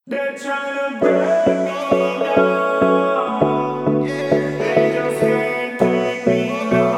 They're trying to break me down. They just can't take me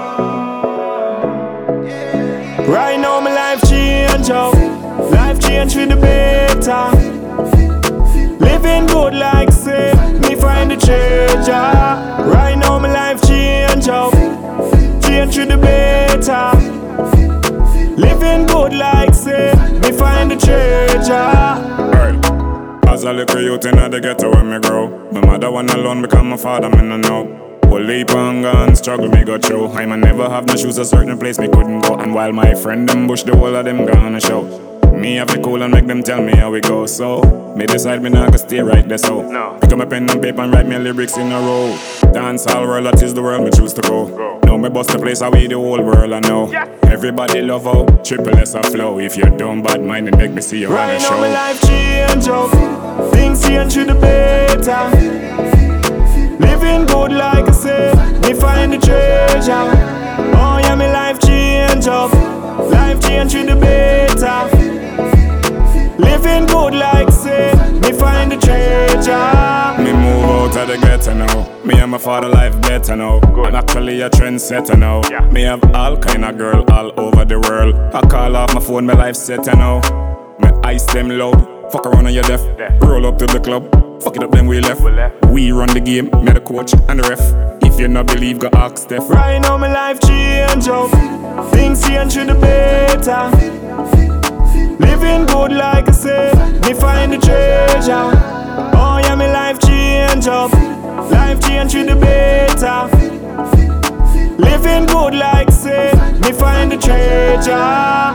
down. Right now my life change up. Life change for the better. Living good like say me find the treasure. Right now my life change up. Change for the better. Living good like say me find the treasure. As a little youth in the ghetto when me grow, my mother one alone become my father, me no know. Whole heap hunger and struggle me go through. I might never have no shoes, a certain place me couldn't go. And while my friend them bush, the whole of them gonna show. Me have it cool and make them tell me how we go. So, me decide me not gonna stay right there so pick up my pen and paper and write me lyrics in a row. Dance all world, that is the world me choose to go. Now me bust the place away the whole world I know. Everybody love how triple S a flow. If you don't bad mind then make me see you on the show. Right now my life change up. Things change to the better. Living good like I said, me find the treasure. Oh yeah, my life change up. Life change to the better. Living good like I said, me find the treasure. Me move out of the ghetto now. Me and my father life better now. I'm actually a trendsetter now. Me have all kind of girl all over the world. I call off my phone, my life setter now. Me ice them loud. Fuck around on your deaf. Roll up to the club. Fuck it up, then we left. We run the game, me the coach and the ref. If you not believe, go ask Steph. Right now my life change up. Things change to the better. Living good like I said, me find the treasure. Oh yeah, my life change up. Life change to the better. Living good like I said, me find the treasure.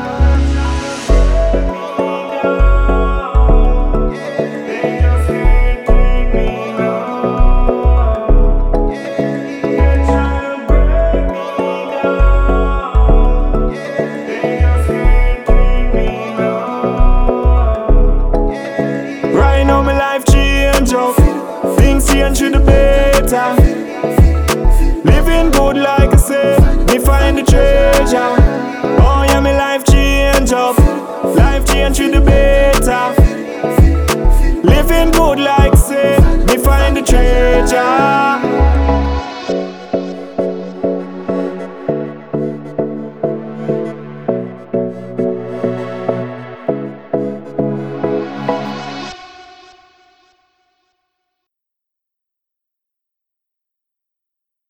Things change to the better. Living good like I said, me find the treasure. Oh yeah, my life change up. Life change to the better. Living good like I said, me find the treasure.